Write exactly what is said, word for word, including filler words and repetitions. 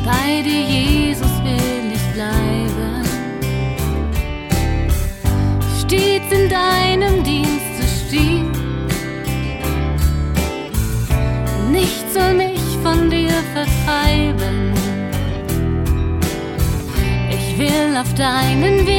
Bei dir, Jesus, will ich bleiben. Stets in deinem Dienste stehen. Nichts soll mich von dir vertreiben. Ich will auf deinen Weg